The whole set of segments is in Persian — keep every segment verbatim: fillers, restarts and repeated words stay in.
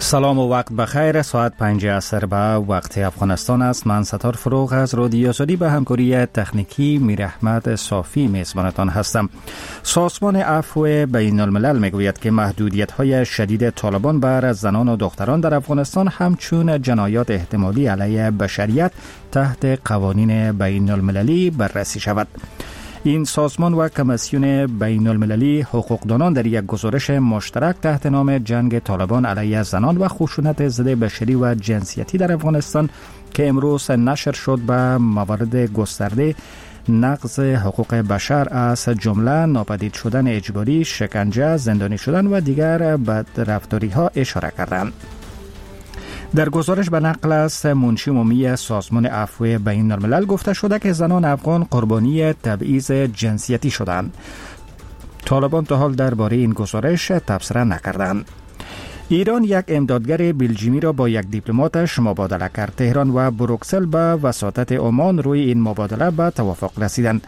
سلام و وقت بخیر. ساعت پنج عصر به وقت افغانستان است. من ستار فروغ از رادیو آزادی به همکاری تکنیکی میر احمد صافی میزبانتان هستم. سازمان عفو بین الملل میگوید که محدودیت‌های شدید طالبان بر زنان و دختران در افغانستان همچون جنایات احتمالی علیه بشریت تحت قوانین بین المللی بررسی شود. این سازمان و کمیسیون بین المللی حقوقدانان در یک گزارش مشترک تحت نام جنگ طالبان علیه زنان و خشونت ضد بشری و جنسیتی در افغانستان که امروز نشر شد به موارد گسترده نقض حقوق بشر از جمله ناپدید شدن اجباری، شکنجه، زندانی شدن و دیگر بدرفتاری ها اشاره کردند. در گزارش به نقل از منشی عمومی سازمان عفو بین الملل گفته شده که زنان افغان قربانی تبعیض جنسیتی شدند. طالبان تا حال درباره این گزارش تبصره نکردند. ایران یک امدادگر بلژیمی را با یک دیپلماتش مبادله کرد. تهران و بروکسل به وساطت عمان روی این مبادله به توافق رسیدند.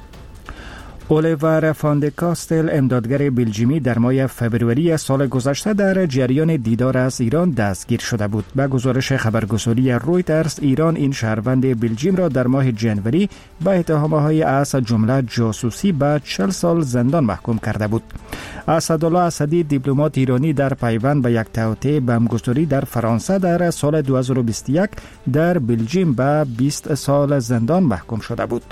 الیور فاندکاستل امدادگر بلژیمی در ماه فبروری سال گذشته در جریان دیدار از ایران دستگیر شده بود. به گزارش خبرگزاری رویترز، ایران این شهروند بلژیم را در ماه جنوری به اتهام‌های از جمله جاسوسی به چهل سال زندان محکوم کرده بود. اسدالله اسدی دیپلمات ایرانی در پیوند به یک توطئه بمبگذاری در فرانسه در سال دو هزار و بیست و یک در بلژیم به بیست سال زندان محکوم شده بود.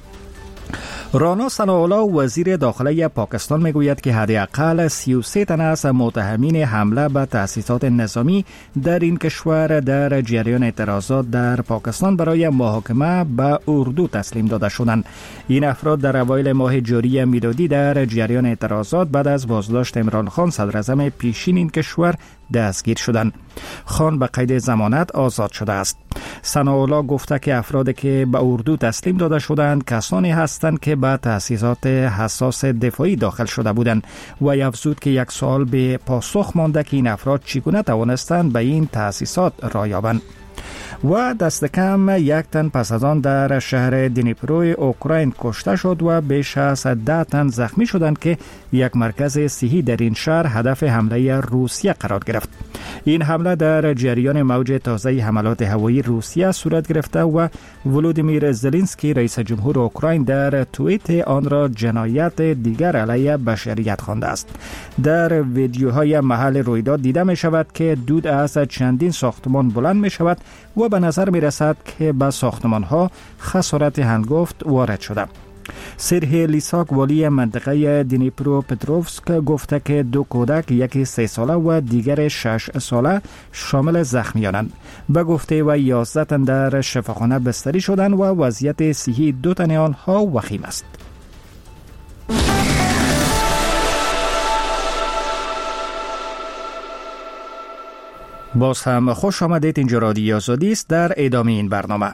رانا ثناءالله وزیر داخله پاکستان میگوید که حداقل سی و سه تن از متهمین حمله به تأسیسات نظامی در این کشور در جریان اعتراضات در پاکستان برای محاکمه به اردو تسلیم داده شدند. این افراد در اوایل ماه جاری میلادی در جریان اعتراضات بعد از بازداشت عمران خان صدراعظم پیشین این کشور دستگیر شدند. خان به قید ضمانت آزاد شده است. ثناءالله گفته که افرادی که به اردو تسلیم داده شدند کسانی هستند که به تأسیسات حساس دفاعی داخل شده بودند و افزود که یک سوال به پاسخ مانده که این افراد چگونه توانستند به این تأسیسات راه یابند. و دست کم یک تن پس از آن در شهر دنیپروی اوکراین کشته شد و بیش از ده تن زخمی شدند که یک مرکز صحی در این شهر هدف حمله روسیه قرار گرفت. این حمله در جریان موج تازه حملات هوایی روسیه صورت گرفته و ولودیمیر زلنسکی رئیس جمهور اوکراین در توییت آن را جنایت دیگر علیه بشریت خوانده است. در ویدیوهای محل رویداد دیده می شود که دود از چندین ساختمان بلند می شود و به نظر می رسد که به ساختمان ها خسارت هنگفت وارد شده. سرهی لیساک والی منطقه دنیپرو پتروفسک گفته که دو کودک، یکی سه ساله و دیگر شش ساله شامل زخمیانند. به گفته و یازده تن در شفاخانه بستری شدند و وضعیت صحی دو تن آنها وخیم است. باز هم خوش آمدید. اینجا رادیو آزادی است. در ادامه این برنامه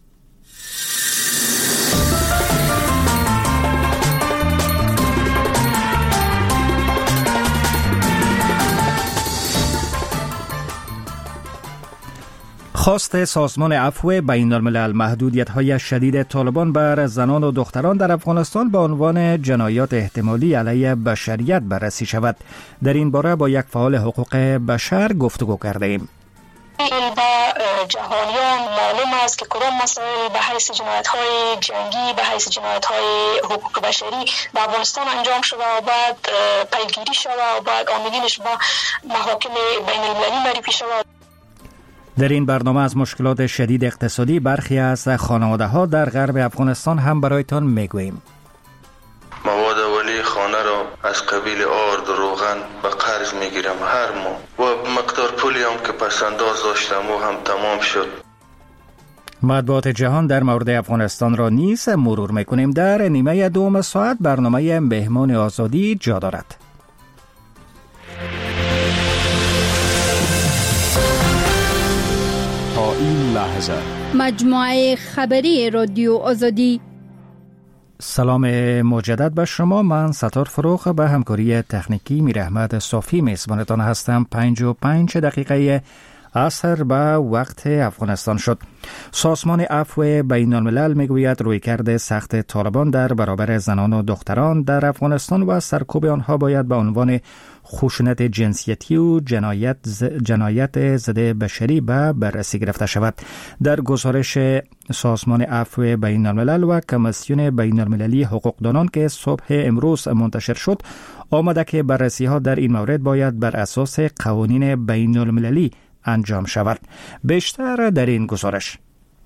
خواست سازمان عفو بین الملل محدودیت‌های شدید طالبان بر زنان و دختران در افغانستان به عنوان جنایات احتمالی علیه بشریت بررسی شود. در این باره با یک فعال حقوق بشر گفتگو کردیم. با جهانیان معلوم است که کدام مسائل به حیث جنایت‌های جنگی، به حیث جنایت‌های حقوق بشری در افغانستان انجام شده و بعد پیگیری شده و بعد عاملینش با محاکم بین المللی معرفی شده. در این برنامه از مشکلات شدید اقتصادی برخی از خانواده‌ها در غرب افغانستان هم برایتان میگوییم. مواد اولیه خانه را از قبیل آرد و روغن به قرض میگیرم هر ماه و مقدار پولی هم که پس انداز داشتم و هم تمام شد. مطبوعات جهان در مورد افغانستان را نیز مرور میکنیم. در نیمه دوم ساعت برنامه مهمان آزادی جا دارد. تا این لحظه مجموعه خبری رادیو آزادی. سلام مجدد به شما. من ستار فروغ به همکاری تکنیکی میر احمد صافی میزبانتان هستم. پنج و پنج دقیقه عصر به وقت افغانستان شد. سازمان عفو بین الملل میگوید رویکرد سخت طالبان در برابر زنان و دختران در افغانستان و سرکوب آنها باید به عنوان خشونت جنسیتی و جنایت ز... جنایت ضد بشری به بررسی گرفته شود. در گزارش سازمان عفو بین الملل و کمیسیون بین المللی حقوقدانان که صبح امروز منتشر شد، آمده که بررسی ها در این مورد باید بر اساس قوانین بین المللی انجام شود. بیشتر در این گزارش.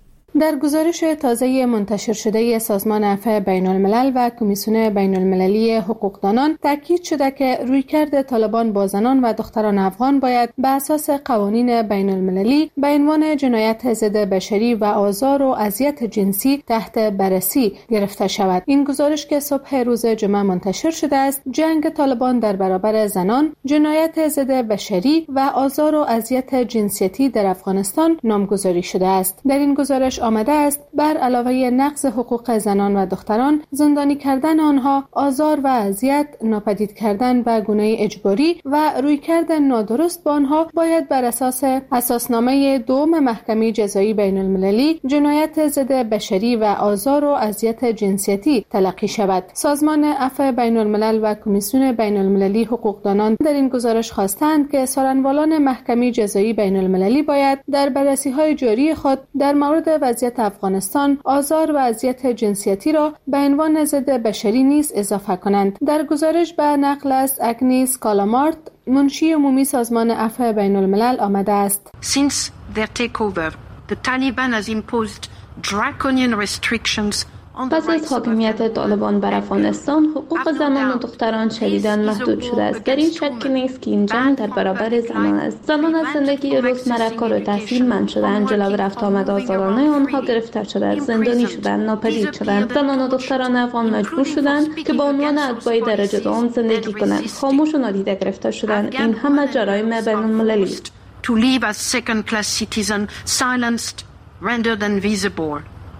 در گزارش تازه منتشر شده سازمان عفو بین الملل و کمیسیون بین المللی حقوقدانان تاکید شده که رویکرد طالبان با زنان و دختران افغان باید به اساس قوانین بین المللی به عنوان جنایت ضد بشری و آزار و اذیت جنسی تحت بررسی گرفته شود. این گزارش که صبح روز جمعه منتشر شده است، جنگ طالبان در برابر زنان، جنایت ضد بشری و آزار و اذیت جنسیتی در افغانستان نامگذاری شده است. در این گزارش آمده است بر علاوه نقض حقوق زنان و دختران، زندانی کردن آنها، آزار و اذیت، ناپدید کردن به گونه اجباری و رویکرد نادرست با آنها باید بر اساس اساسنامه دوم محکمه جزایی بین المللی جنایت ضد بشری و آزار و اذیت جنسیتی تلقی شود. سازمان عفو بین الملل و کمیسیون بین المللی حقوقدانان در این گزارش خواستند که سارنوالان محکمه جزایی بین المللی باید در بررسی‌های جاری خود در مورد وضعیت افغانستان آزار و اذیت جنسیتی را به عنوان ضد بشری نیز اضافه کنند. در گزارش به نقل از اگنیس کالامارت، منشی عمومی سازمان عفو بین الملل آمده است. Since their takeover, the Taliban has imposed draconian restrictions. پس از حاکمیت طالبان بر افغانستان، حقوق زنان و دختران شدیداً محدود شده است. در این شکی نیست که این جنگ در برابر زنان است. زنان از زندگی روزمره، کار و تحصیل منع شدند، جلو رفت آمد آزادانه آنها گرفتار شدند، زندانی شدند، ناپدید شدند. زنان و دختران افغان مجبور شدند که با عنوان اتباع درجه دوم زندگی کنند، خاموش و نادیده گرفته شدند. این همه جرایم بین المللی است. To live as second-class citizens, silenced, rendered invisible.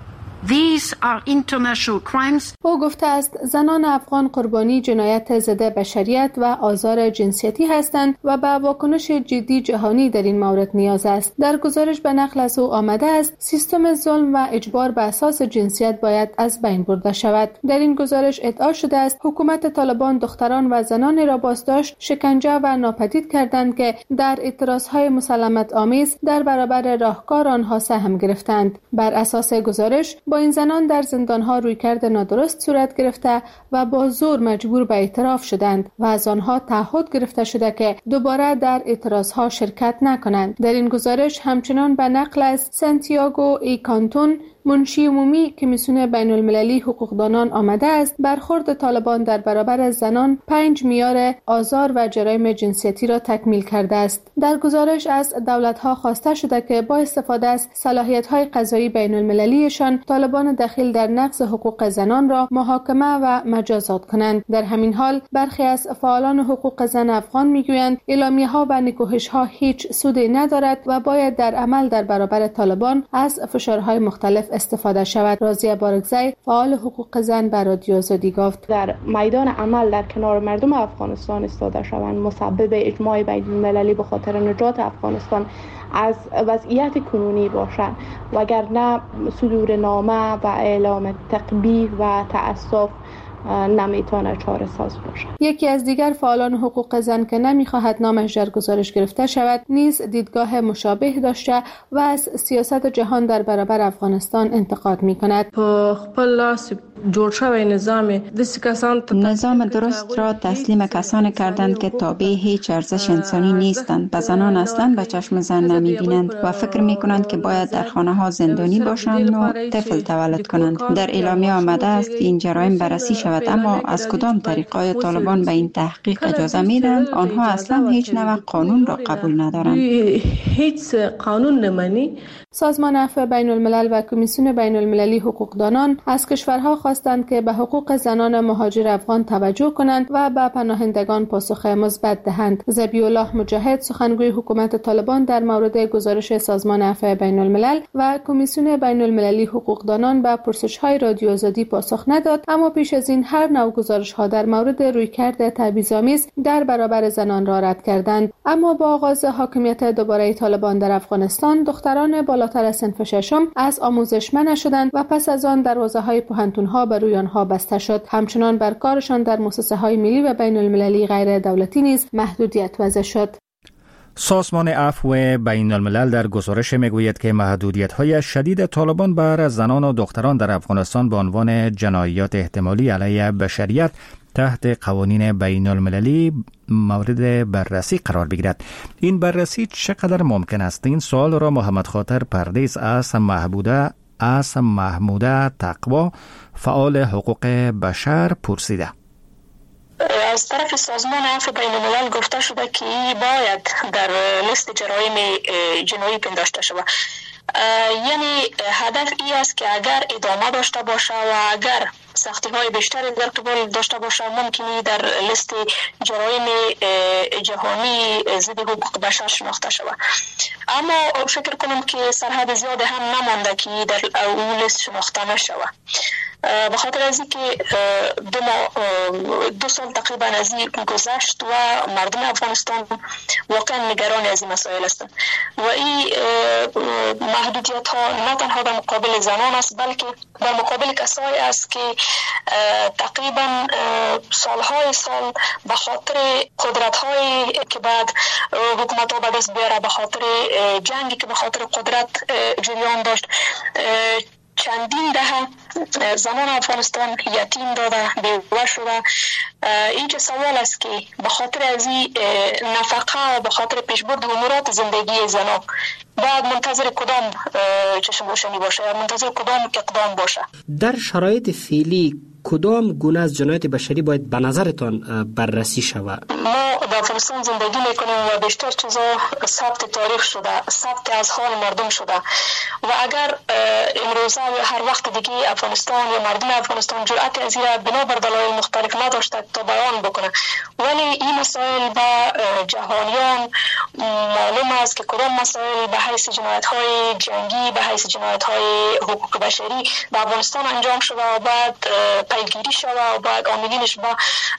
These are international crimes. او گفته است زنان افغان قربانی جنایت ضد بشریت و آزار جنسیتی هستند و به واکنش جدی جهانی در این مورد نیاز است. در گزارش به نقل از او آمده است سیستم ظلم و اجبار به اساس جنسیت باید از بین برده شود. در این گزارش ادعا شده است حکومت طالبان دختران و زنان را بازداشت، شکنجه و ناپدید کردند که در اعتراضهای مسالمت آمیز در برابر راهکار آنها سهم گرفتند. بر اساس گزارش با این زنان در زندانها رویکرد نادرست صورت گرفته و با زور مجبور به اعتراف شدند و از آنها تعهد گرفته شده که دوباره در اعتراضها شرکت نکنند. در این گزارش همچنان به نقل از سانتیاگو ای کانتون، منشی عمومی کمیسیون بین المللی حقوقدانان آمده است برخورد طالبان در برابر زنان پنج معیار آزار و جرایم جنسیتی را تکمیل کرده است. در گزارش از دولت‌ها خواسته شده که با استفاده از صلاحیت‌های قضایی بین المللیشان طالبان دخیل در نقض حقوق زنان را محاکمه و مجازات کنند. در همین حال برخی از فعالان حقوق زن افغان میگویند اعلامیه‌ها و نکوهش‌ها هیچ سودی ندارد و باید در عمل در برابر طالبان از فشارهای مختلف استفاده شود. راضیه بارگزی فعال حقوق زن بر رادیو آزادی گفت در میدان عمل در کنار مردم افغانستان ایستاده شوند، مسبب اجماع بین المللی به خاطر نجات افغانستان از وضعیت کنونی باشند، وگرنه صدور نامه و اعلام تقبیح و تأسف نمیتونه چاره ساز باشه. یکی از دیگر فعالان حقوق زن که نمیخواهد نامش در گزارش گرفته شود نیز دیدگاه مشابه داشته و از سیاست جهان در برابر افغانستان انتقاد میکند. نظام درست را تسلیم کسانی کردند که تابع هیچ ارزش انسانی نیستند. به زنان اصلا به چشم زن نمیبینند و فکر میکنند که باید در خانه ها زندانی باشند و طفل تولد کنند. در اعلامیه آمده است که این جرایم بررسی شود، اما از کدام طریقای طالبان به این تحقیق اجازه میدن؟ آنها اصلا هیچ نوع قانون را قبول ندارند. هیچ قانون نمانی. سازمان عفو بین الملل و کمیسیون بین المللی حقوقدانان از کشورها خواستند که به حقوق زنان مهاجر افغان توجه کنند و به پناهندگان پاسخ مثبت دهند. ذبیح الله مجاهد سخنگوی حکومت طالبان در مورد گزارش سازمان عفو بین الملل و کمیسیون بین المللی حقوقدانان به پرسش‌های رادیو آزادی پاسخ نداد، اما پیش از این همچنین هر نوع گزارش‌ها در مورد رویکرد تبعیض‌آمیز در برابر زنان را رد کردند. اما با آغاز حاکمیت دوباره طالبان در افغانستان، دختران بالاتر از صنف ششم از آموزش منع شدند و پس از آن دروازه‌های پوهنتون‌ها بر روی آنها بسته شد. همچنان بر کارشان در مؤسسه‌های ملی و بین‌المللی غیر دولتی نیز محدودیت وضع شد. سازمان عفو بین الملل در گزارش میگوید که محدودیت‌های شدید طالبان بر زنان و دختران در افغانستان به عنوان جنایات احتمالی علیه بشریت تحت قوانین بین المللی مورد بررسی قرار بگیرد. این بررسی چقدر ممکن است؟ این سوال را محمد خاطر پردیس از محموده از محموده تقوا فعال حقوق بشر پرسیده. از طرف سازمان عفو بین الملل گفته شده که باید در لیست جرایم جنایی پنداشته شود. یعنی هدف ای است که اگر ادامه داشته باشه و اگر سختی های بیشتری در قبال داشته باشه ممکنی در لیست جرایم جهانی ضد حقوق بشر شناخته شود. اما فکر کنم که سرحد زیاد هم نمانده که در اون لیست شناخته نشود. به خاطر از اینکه دو, دو سال تقریبا از این گذشت و مردم افغانستان واقعا نگران از این مسائل هستند و این محدودیت ها نه تنها در مقابل زنان است بلکه در مقابل کسایی است که تقریبا سالهای سال به خاطر قدرت هایی که بعد حکومت ها به دست بیاره، به خاطر جنگی که به خاطر قدرت جریان داشت، چندین دهه زنان افغانستان یتیم داده، بیوه شده. اینجا سوال است که به خاطر از این نفقه و به خاطر پیشبرد امورات زندگی زنان باید منتظر کدام چشم روشنی باشه یا منتظر کدام اقدام باشه؟ در شرایط فعلی کدام گونه از جنایت بشری باید به نظرتان بررسی شود؟ ما در افغانستان زندگی میکنیم و بیشتر چیزا ثبت تاریخ شده، ثبت از حال مردم شده و اگر امروزه و هر وقت دیگه افغانستان یا مردم افغانستان جرأت از این بنا بر دلایل مختلف نداشته تا بیان بکنه، ولی این مسائل به جهانیان معلوم است که کدام مسائل به حیث جنایت های جنگی، به حیث جنایت های حقوق بشری در افغانستان انجام شده و بعد پیگیری شده و بعد عاملینش با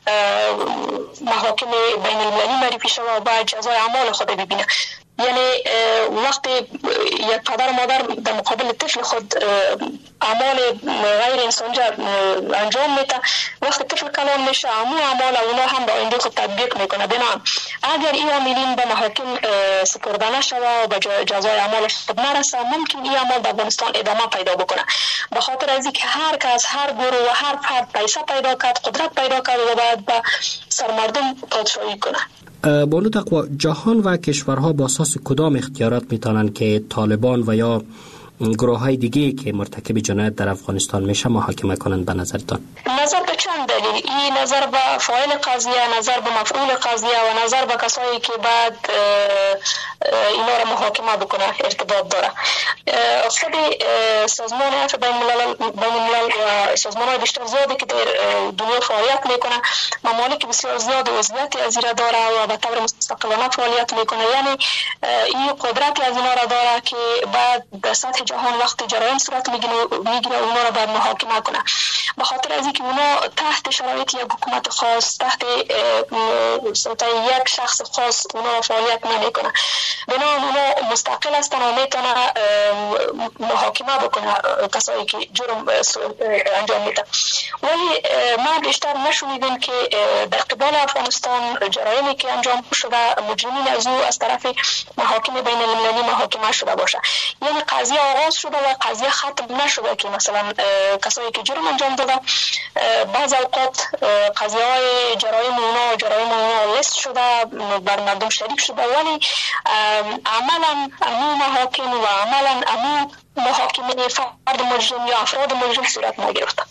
محاکم بین المللی معرفی شده و بعد جزای اعمال خود ببینه. یعنی وقتی یک پدر و مادر در مقابل طفل خود اعمال غیر انسانی انجام میده، وقتی طفل کلان میشه امو اعمال اونا هم به آینده خود تطبیق میکنه. بنابراین اگر این عاملین به محاکم سپرده نشود و به جزای اعمالش خود نرسه، ممکن این اعمال در افغانستان ادامه پیدا بکنه. به خاطر از اینکه هر کس، هر گروه و هر فرد پیسه پیدا کرد، قدرت پیدا کرد و باید به سرمردم پادشاهی کنه. بانو تقوا، جهان و کشورها با اساس کدام اختیارات میتونن که طالبان و یا گروه های دیگه که مرتکب جنایت در افغانستان میشه محاکمه کنند به نظرتان؟ نظر به چند دلیل، این نظر به فاعل قضیه، نظر به مفعول قضیه و نظر به کسایی که بعد اینا را محاکمه بکنه ارتباط داره. خود سازمان عفو بین الملل و سازمان های بیشتر زیادی که در دنیا فعالیت میکنه، ممالک بسیار زیاد عضویت از این را داره و به طور مستقلانه فعالیت میکنه. یعنی این قدرت از اینا را داره که بعد در سطح جهان وقتی جرایم صورت میگیره اونا را باید محاکمه کنه. به خاطر از اینکه اونا تحت شرایط یک حکومت خاص، تحت سلطه یک شخص خاص اونا فعالیت نمیکنه. بنابراین اونا مستقل هستن و میتونه محاکمه بکنه کسایی که جرم انجام میده. ولی ما بیشتر نشونیدیم که در قبال افغانستان جرایمی که انجام شده مجرمین از او از طرف محاکم بین المللی محاکمه شده باشه. یعنی قضیه آغاز شده و قضیه ختم نشده که مثلا کسایی که جرم انجام داده بعض اوقات قضیه های جرایم اونا جرایم اونا لیست شده، بر مردم شریک شده، ولی عملا امو محاکم و عملا امو محاکمه فرد مجرم یا افراد مجرم صورت نگرفته.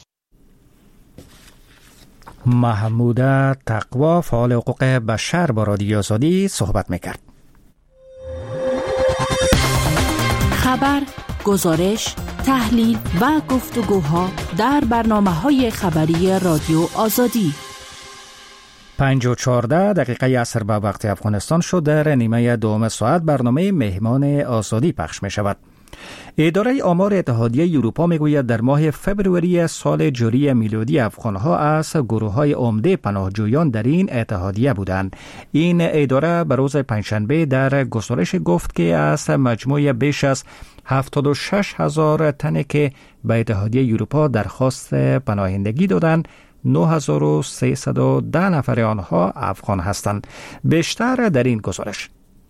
محموده تقوا فعال حقوق بشر با رادیو آزادی صحبت میکرد. خبر، گزارش، تحلیل و گفتگوها در برنامه‌های خبری رادیو آزادی. پنج و چهارده دقیقه عصر به وقت افغانستان شد. در نیمه دوم ساعت برنامه مهمان آزادی پخش می شود. اداره آمار اتحادیه اروپا میگوید در ماه فبروری سال جاری میلادی افغانها از گروه‌های عمده پناهجویان در این اتحادیه بودند. این اداره به روز پنجشنبه در گزارش گفت که از مجموع بیش از هفتاد و شش هزار تن که به اتحادیه اروپا درخواست پناهندگی دادند، نه هزار و سیصد و ده نفر آنها افغان هستند. بیشتر در این گزارش.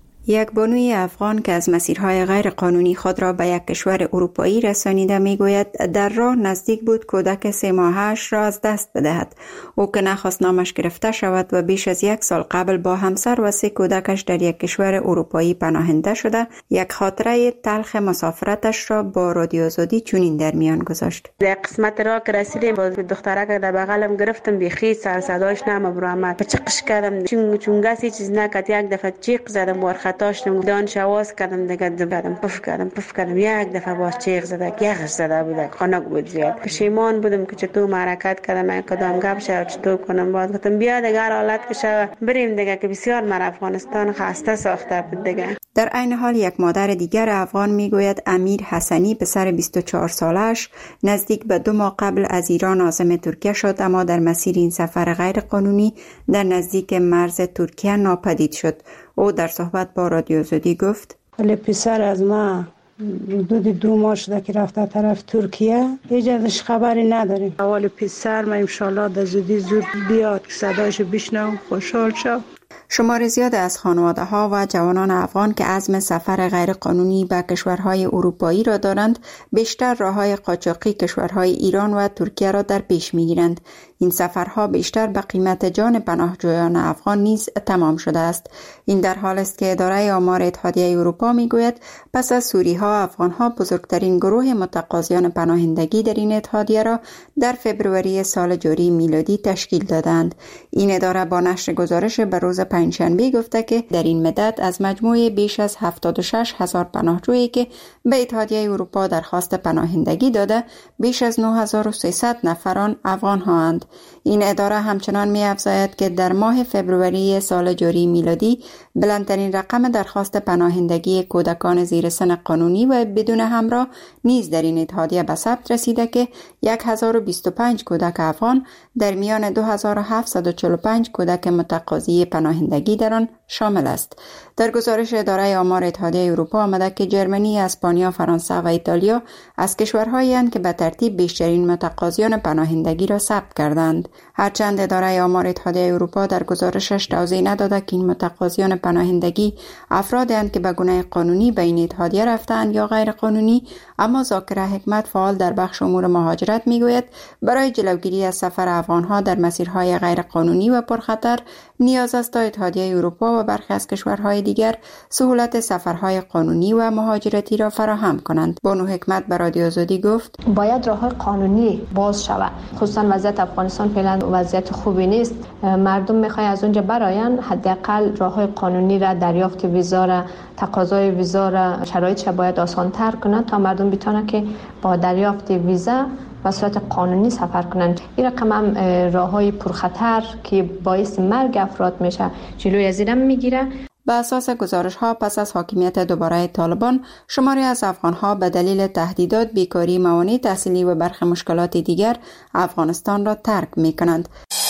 یک بانوی افغان که از مسیرهای غیر قانونی خود را به یک کشور اروپایی رسانیده میگوید در راه نزدیک بود کودک سه ماهش را از دست بدهد. او که نخواست نامش گرفته شود و بیش از یک سال قبل با همسر و سه کودکش در یک کشور اروپایی پناهنده شده، یک خاطره تلخ مسافرتش را با رادیو آزادی چنین در میان گذاشت. در قسمت را که رسیدیم با دخترک در بغلم گرفتم، بیخی سر صداش نام برآمد، چقش کردم، چون چونگاسی چیز نکرد، یک دفعه چیق زدم ور خطاشتم، دانش آواز کردم، دیگه دبرم پف کردم پف کردم، یک دفعه باز چیق زده، یخش زده بود، خنک بود زیاد. پشیمان بودم که چطور حرکت کردم، من کدام گپ شد چطور کنم. باز گفتم بیا دیگه حالت که شود بریم دیگه، که بسیار من افغانستان خسته ساخته بود دیگه. در عین حال یک مادر دیگر افغان میگوید امیر حسنی پسر بیست و چهار سالش نزدیک به دو ماه قبل از ایران عازم ترکیه شد، اما در مسیر این سفر غیر قانونی در نزدیک مرز ترکیه ناپدید شد. او در صحبت با رادیو آزادی گفت: ولی پسر از ما حدود دو ماه شده که رفته طرف ترکیه، هیچ ازش خبری نداریم. اول پسر ما انشالله در زودی زود بیاد که صدایشو بشنوم، خوشحال شم. شمار زیاد از خانواده ها و جوانان افغان که عزم سفر غیر قانونی به کشورهای اروپایی را دارند، بیشتر راههای قاچاقی کشورهای ایران و ترکیه را در پیش میگیرند. این سفرها بیشتر به قیمت جان پناهجویان افغان نیز تمام شده است. این در حال است که اداره آمار اتحادیه اروپا میگوید پس از سوری ها، افغان ها بزرگترین گروه متقاضیان پناهندگی در این اتحادیه را در فبروری سال جاری میلادی تشکیل دادند. این اداره با نشر گزارش به روز پنجشنبه گفته که در این مدت از مجموع بیش از هفتاد و شش هزار پناهجویی که به اتحادیه اروپا درخواست پناهندگی داده، بیش از نه هزار و سیصد نفران افغان هاند. این اداره همچنان می افزاید که در ماه فبروری سال جاری میلادی بلندترین رقم درخواست پناهندگی کودکان زیر سن قانونی و بدون همراه نیز در این اتحادیه به ثبت رسیده که هزار و بیست و پنج کودک افغان در میان دو هزار و هفتصد و چهل و پنج کودک متقاضی پناهندگی در آن شامل است. در گزارش اداره آمار اتحادیه اروپا آمده که جرمنی، اسپانیا، فرانسه و ایتالیا از کشورهایی اند که به ترتیب بیشترین متقاضیان پناهندگی را ثبت کردند. هرچند اداره آمار اتحادیه اروپا در گزارشش توضیح نداده که این متقاضیان پناهندگی افرادی اند که به گونه قانونی به این اتحادیه رفتند یا غیر قانونی، اما ذاکره حکمت فعال در بخش امور مهاجرت میگوید برای جلوگیری از سفر افغانها در مسیرهای غیر قانونی و پرخطر نیاز است تا اتحادیه اروپا و برخی از کشورهای دیگر سهولت سفرهای قانونی و مهاجرتی را فراهم کنند. بانو حکمت به رادیو آزادی گفت: باید راههای قانونی باز شود. خصوصا وضعیت افغانستان فعلا وضعیت خوبی نیست. مردم میخوای از اونجا برآیند، حداقل راههای قانونی را، دریافت ویزا را، تقاضای ویزا را، شرایطش باید آسان‌تر کنند تا مردم بتونن که با دریافت ویزا به صورت قانونی سفر کنند. این رقم هم راههای پرخطر که باعث مرگ افراد میشه جلوی از این میگیره. به اساس گزارش ها پس از حاکمیت دوباره طالبان، شماری از افغان ها به دلیل تهدیدات، بیکاری، موانع تحصیلی و برخی مشکلات دیگر افغانستان را ترک می کنند.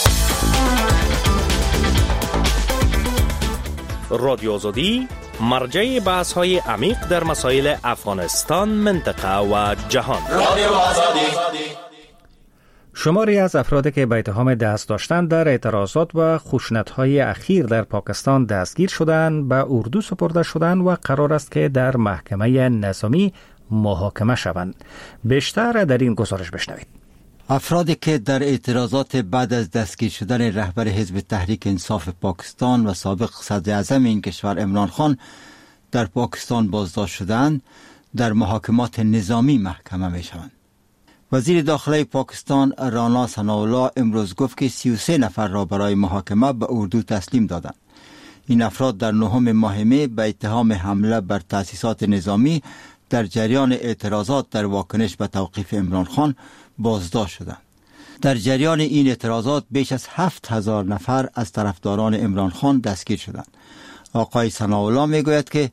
رادیو آزادی مرجع بحث های عمیق در مسائل افغانستان، منطقه و جهان. رادیو آزادی. شماری از افرادی که به اتهام دست داشتن در اعتراضات و خشونت‌های اخیر در پاکستان دستگیر شدند به اردو سپرده شدند و قرار است که در محکمه نظامی محاکمه شوند. بیشتر در این گزارش بشنوید. افرادی که در اعتراضات بعد از دستگیر شدن رهبر حزب تحریک انصاف پاکستان و سابق صدر اعظم این کشور عمران خان در پاکستان بازداشت شدند، در محاکمات نظامی محکمه می شوند. وزیر داخلی پاکستان رانا ثناءالله امروز گفت که سی و سه نفر را برای محاکمه به اردو تسلیم دادند. این افراد در نهم ماه می به اتهام حمله بر تأسیسات نظامی در جریان اعتراضات در واکنش به توقیف عمران خان بازداشت شدند. در جریان این اعتراضات بیش از هفت هزار نفر از طرفداران عمران خان دستگیر شدند. آقای ثناءالله میگوید که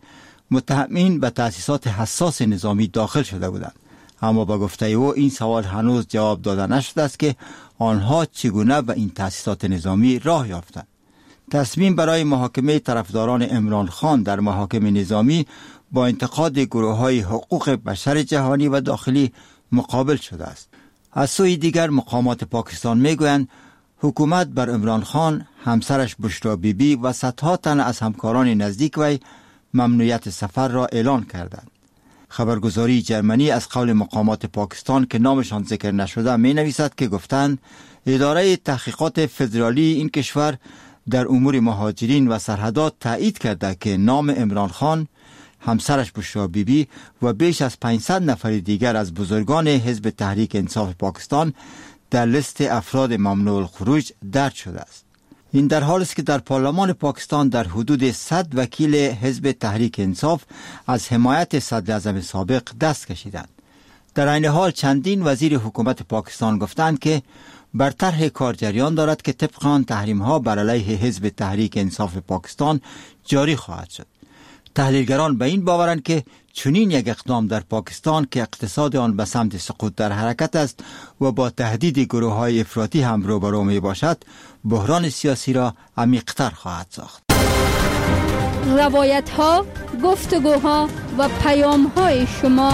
متهمین به تأسیسات حساس نظامی داخل شده بودند. اما با گفته او این سوال هنوز جواب داده نشده است که آنها چگونه به این تأسیسات نظامی راه یافتند. تصمیم برای محاکمه طرفداران عمران خان در محاکم نظامی با انتقاد گروه‌های حقوق بشر جهانی و داخلی مقابل شده است. از سوی دیگر مقامات پاکستان میگویند حکومت بر عمران خان، همسرش بشرا بیبی و صدها تن از همکاران نزدیک وی ممنوعیت سفر را اعلان کردند. خبرگزاری جرمنی از قول مقامات پاکستان که نامشان ذکر نشده می نویسد که گفتند اداره تحقیقات فدرالی این کشور در امور مهاجرین و سرحدات تایید کرده که نام عمران خان، همسرش بشرا بیبی و بیش از پانصد نفر دیگر از بزرگان حزب تحریک انصاف پاکستان در لیست افراد ممنوع الخروج درج شده است. این در حالی است که در پارلمان پاکستان در حدود صد وکیل حزب تحریک انصاف از حمایت صدر اعظم سابق دست کشیدند. در عین حال چندین وزیر حکومت پاکستان گفتند که بر طرح کار جریان دارد که طبق آن تحریم‌ها بر علیه حزب تحریک انصاف پاکستان جاری خواهد شد. تحلیلگران به این باورند که چنین یک اقدام در پاکستان که اقتصاد آن به سمت سقوط در حرکت است و با تهدید گروه‌های افراطی هم روبرو می باشد، بحران سیاسی را عمیق‌تر خواهد ساخت. روایت‌ها، گفتگوها و پیام‌های شما.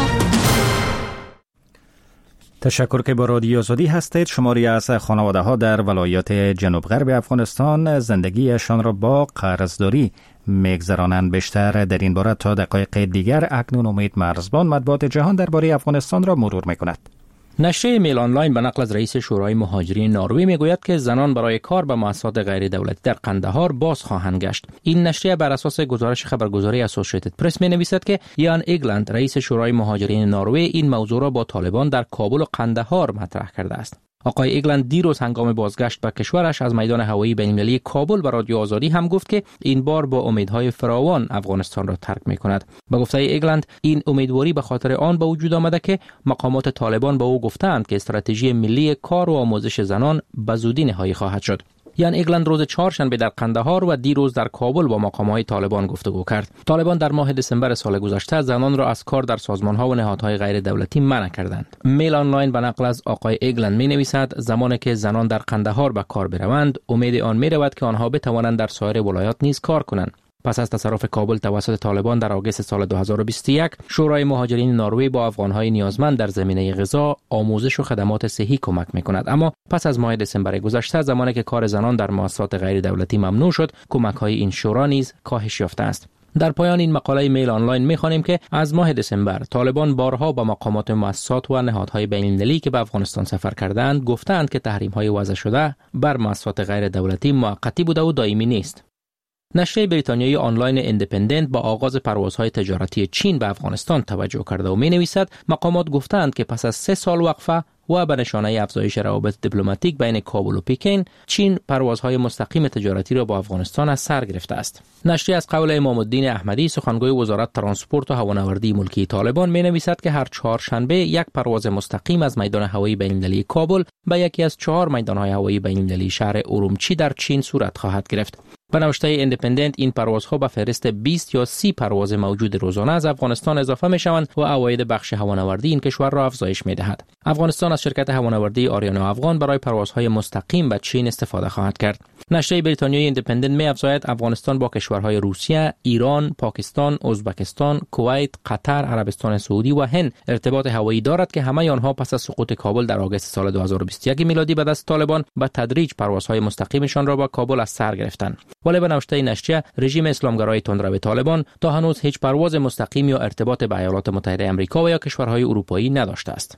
تشکر که با رادیو آزادی هستید. شماری از خانواده ها در ولایات جنوب غرب افغانستان زندگیشان را با قرضداری میگذرانند. بیشتر در این باره تا دقایق دیگر اکنون امید مرزبان مطبوعات جهان درباره افغانستان را مرور میکند. نشریه میل آنلاین به نقل از رئیس شورای مهاجرین نروژ میگوید که زنان برای کار به مؤسسات غیر دولتی در قندهار باز خواهند گشت. این نشریه بر اساس گزارش خبرگزاری اسوسییتد پرس می نویسد که یان ایگلند رئیس شورای مهاجرین نروژ این موضوع را با طالبان در کابل و قندهار مطرح کرده است. آقای ایگلند دیروز هنگام بازگشت به کشورش از میدان هوایی بین‌المللی کابل به رادیو آزادی هم گفت که این بار با امیدهای فراوان افغانستان را ترک می‌کند. به گفته ایگلند این امیدواری به خاطر آن به وجود آمده که مقامات طالبان به او گفتند که استراتژی ملی کار و آموزش زنان به زودی نهایی خواهد شد. یان ایگلند روز چهارشنبه در قندهار و دیروز در کابل با مقامات طالبان گفتگو کرد. طالبان در ماه دسامبر سال گذشته زنان را از کار در سازمان‌ها و نهادهای غیر دولتی منع کردند. میل آنلاین به نقل از آقای ایگلند می‌نویسد زمانی که زنان در قندهار به کار بروند، امید آن می‌رود که آنها بتوانند در سایر ولایات نیز کار کنند. پس از تصرف کابل توسط طالبان در آگوست سال دو هزار و بیست و یک، شورای مهاجرین نروژ با افغان‌های نیازمند در زمینه غذا، آموزش و خدمات صحی کمک می‌کند. اما پس از ماه دسامبر گذشته، زمانی که کار زنان در مؤسسات غیر دولتی ممنوع شد، کمک‌های این شورا نیز کاهش یافته است. در پایان این مقاله میل آنلاین می‌خوانیم که از ماه دسامبر طالبان بارها با مقامات مؤسسات و نهادهای بین‌المللی که به افغانستان سفر کردند گفتند که تحریم‌های وضع شده بر مؤسسات غیر دولتی موقتی بوده و دائمی نیست. نشریه بریتانیایی آنلاین ایندیپندنت با آغاز پروازهای تجارتی چین به افغانستان توجه کرده و می‌نویسد مقامات گفتند که پس از سه سال وقفه و به نشانه افزایش روابط دیپلماتیک بین کابل و پکین، چین پروازهای مستقیم تجارتی را با افغانستان از سر گرفته است. نشریه از قول امام الدین احمدی سخنگوی وزارت ترانسپورت و هوانوردی ملکی طالبان می‌نویسد که هر چهارشنبه یک پرواز مستقیم از میدان هوایی بین‌المللی کابل به یکی از چهار میدان‌های هوایی بین‌المللی شهر اورومچی در چین صورت خواهد گرفت. به نوشته ایندیپندنت این پروازها به فهرست بیست یا سی پرواز موجود روزانه از افغانستان اضافه می‌شوند و عواید بخش هوانوردی این کشور را افزایش می‌دهد. افغانستان از شرکت هوانوردی آریانا افغان برای پروازهای مستقیم به چین استفاده خواهد کرد. نشریه بریتانیایی ایندیپندنت می‌افزاید افغانستان با کشورهای روسیه، ایران، پاکستان، ازبکستان، کویت، قطر، عربستان سعودی و هند ارتباط هوایی دارد که همه آنها پس از سقوط کابل در آگوست سال دو هزار و بیست و یک میلادی به دست طالبان به تدریج پروازهای مستقیمشان را با کابل از سر گرفتند. ولی به نوشته نشریه رژیم اسلامگرای تندرو طالبان تا هنوز هیچ پرواز مستقیم یا ارتباط به ایالات متحده آمریکا و یا کشورهای اروپایی نداشته است.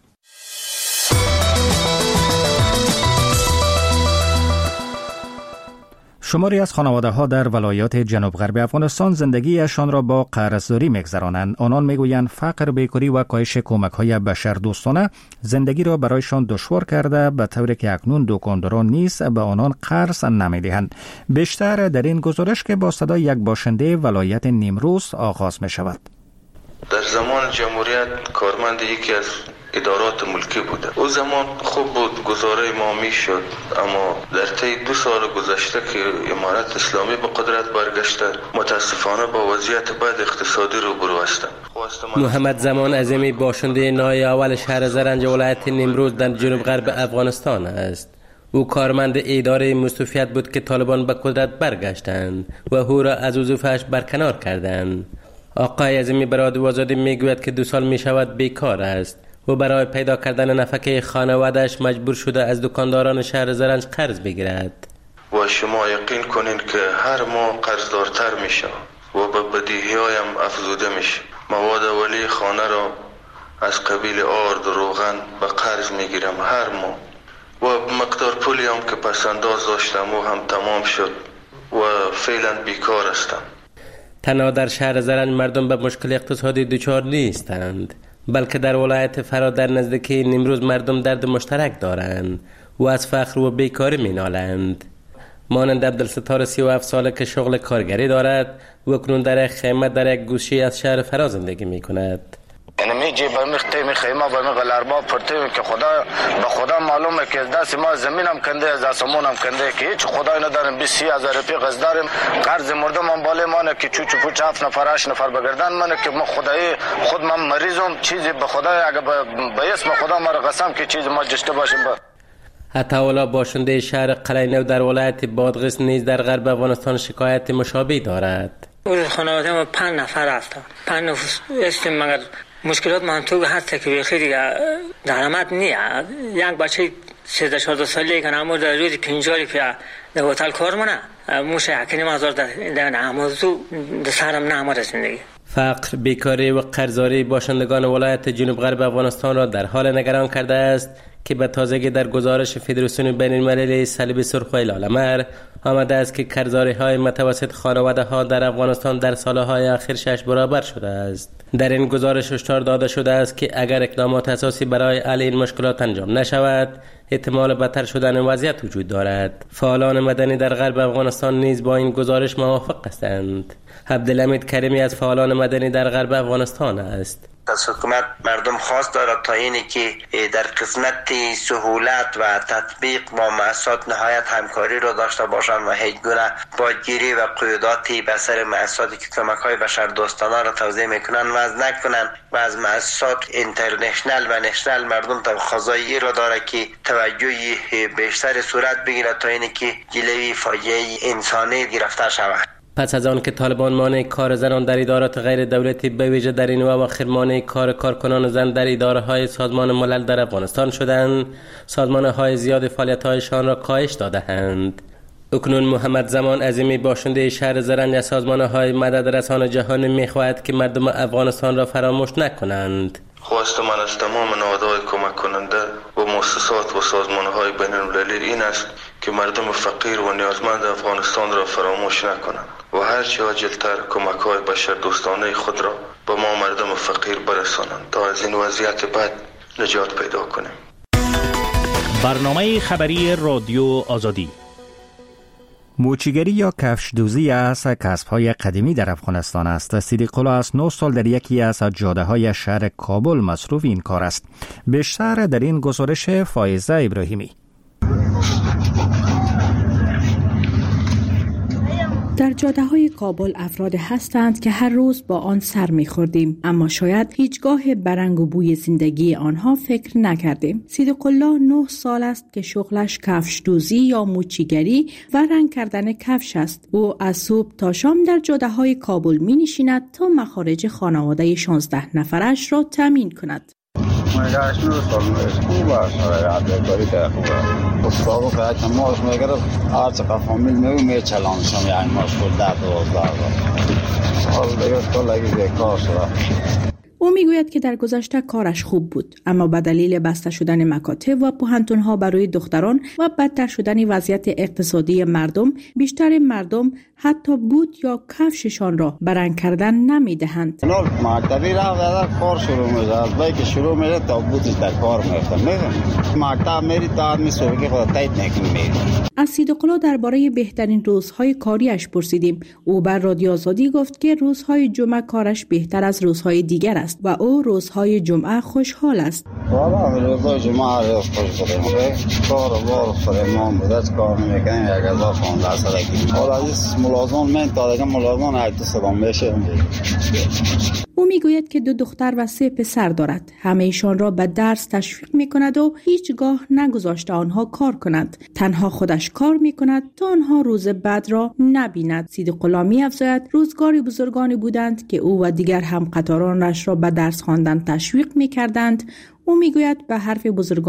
شماری از خانواده ها در ولایات جنوب غرب افغانستان زندگیشان را با قرضداری میگذرانند. آنان میگویند فقر، بیکاری و کاهش کمک های بشردوستانه زندگی را برایشان دشوار کرده، به طوری که اکنون دکانداران نیز به آنان قرض نمیدهند. بیشتر در این گزارش که با صدای یک باشنده ولایت نیمروز آغاز می شود. در زمان جمهوریت کارمند یکی از ادارات ملکی بوده. او زمان خوب بود، گزاره ما میشد، اما در طی دو سال گذشته که امارت اسلامی به قدرت برگشته متاسفانه با وضعیت بد اقتصادی روبرو هستند. محمد زمان عظیمی باشنده نای اول شهر زرنج ولایت نیمروز در جنوب غرب افغانستان است. او کارمند اداره مستوفیت بود که طالبان به قدرت برگشتند و او را از وظیفه‌اش برکنار کردند. آقای عظیمی به رادیو آزادی میگوید که دو سال می شود بیکار است و برای پیدا کردن نفقه خانواده‌اش مجبور شده از دکانداران شهر زرنج قرض بگیرد. و شما یقین کنین که هر ماه قرضدارتر میشه و به بدیهی‌هایم افزوده میشه. مواد اولیه خانه را از قبیل آرد و روغن به قرض میگیرم هر ماه و مقدار پولی هم که پس انداز داشتم و هم تمام شد و فعلا بیکار هستم. تنها در شهر زرنج مردم به مشکل اقتصادی دچار نیستند، بلکه در ولایت فرا در نزدیکی نیمروز مردم درد مشترک دارند و از فقر و بیکاری مینالند. مانند عبدالستار سی و هفت ساله که شغل کارگری دارد و اکنون در یک خیمه در یک گوشه از شهر فرا زندگی می کند. یعنی می جی با می خیمه خیمه با می غلربا پرتیم که خدا به خدا معلومه که دست ما زمینم کنده از آسمونم کنده که هیچ خدای نداریم. بیست هزار روپیه قرض داریم، قرض مردم هم بالا مانه که چو چو پوچ هفت نفر هشت نفر بگردن منه که ما خدای خود من مریضم چیزی به خدای اگه به اسم خدا ما را قسم که چیز ما جشته باشیم. با عطاالله باشنده شهر قلعه‌نو در ولایت بادغیس نیز در غرب افغانستان شکایت مشابه دارد. خانواده ما پنج نفر هستند، پنج نفر هستیم، مگر مشکلات ما هم تو هست که بخیر درآمد نیست. یک بچه سیزده چهارده ساله که نمو در روز پنجاه روپیه در هتل کار منه موشه یکنی مازار در نمازو در سرم نمار زندگی. فقر، بیکاری و قرضداری باشندگان ولایت جنوب غرب افغانستان را در حال نگران کرده است که به تازگی در گزارش فدراسیون بین المللی صلیب سرخ و هلال آمده است که قرضداری های متوسط خانواده ها در افغانستان در سالهای اخیر شش برابر شده است. در این گزارش هشدار داده شده است که اگر اقدامات اساسی برای حل این مشکلات انجام نشود احتمال بدتر شدن وضعیت وجود دارد. فعالان مدنی در غرب افغانستان نیز با این گزارش موافق هستند. عبدالحمید کریمی از فعالان مدنی در غرب افغانستان است. از حکومت مردم خواست دارد تا اینی که در قسمت سهولت و تطبیق با مؤسسات نهایت همکاری را داشته باشند و هیچ گونه بودگیری و قیوداتی به سر مؤسساتی که کمک‌های بشردوستانه را توزیع میکنند وضع نکنند و از مؤسسات اینترنشنال و نشنال مردم تقاضای را دارد که توجهی بیشتر صورت بگیرد تا اینی که جلوی فاجعه انسانی گرفته شود. پس از آن که طالبان مانع کار زنان در ادارات غیر دولتی به ویژه در این اواخر مانع کار کارکنان زن در اداره های سازمان ملل در افغانستان شدند، سازمان های زیاد فعالیت هایشان را کاهش داده‌اند. اکنون محمد زمان عظیمی باشنده شهر زرنج از سازمان های مدد رسان جهانی می‌خواهد که مردم افغانستان را فراموش نکنند. خواست من از تمام نهادهای کمک کننده و مؤسسات و سازمان‌های بین المللی این است که مردم فقیر و نیازمند افغانستان را فراموش نکنند و هر چه عاجل‌تر کمک‌های بشردوستانه خود را به ما مردم فقیر برسانند تا از این وضعیت بد نجات پیدا کنیم. برنامه خبری رادیو آزادی. موچیگری یا کفش دوزی از کسب‌های قدیمی در افغانستان است. صدیق الله از نه سال در یکی از جاده‌های شهر کابل مصروف این کار است. بیشتر در این گزارش فائزه ابراهیمی. در جاده‌های کابل افراد هستند که هر روز با آن سر می‌خوردیم، اما شاید هیچگاه برنگ و بوی زندگی آنها فکر نکردیم. صدیق الله نه سال است که شغلش کفش دوزی یا موچیگری و رنگ کردن کفش است. او از صبح تا شام در جاده‌های کابل می‌نشیند تا مخارج خانواده شانزده نفرش را تامین کند. او میگوید که در گذشته کارش خوب بود، اما به دلیل بسته شدن مکاتب و پوهنتون‌ها برای دختران و بدتر شدن وضعیت اقتصادی مردم، بیشتر مردم حتی بوت یا کفششان را برنگ کردن نمیدهند. مکتبی را کار شروع میشه، از وقتی که شروع میشه تا بوتش در کار میفته. میدونی مکتب میری تا آدمی صبحی خود تایید نکنی میری. از صدیق الله درباره بهترین روزهای کاریش پرسیدیم. او بر رادیو آزادی گفت که روزهای جمعه کارش بهتر از روزهای دیگر است. است و او روزهای جمعه خوشحال است. والا روزهای جمعه رو خوش بودیم. کار و بار فرمان بوده کار نمیکنیم یک هزار پانزده سالگی. حالا از ملازم من تا دیگه ملازم هر دو سلام بشه. او میگوید که دو دختر و سه پسر دارد. همه ایشان را به درس تشویق میکند و هیچگاه نگذاشته آنها کار کنند. تنها خودش کار میکند تا آنها روز بعد را نبیند. صدیق الله می‌افزاید روزگاری بزرگانی بودند که او و دیگر همقطارانش را به درس خواندن تشویق میکردند. او میگوید به حرف بزرگان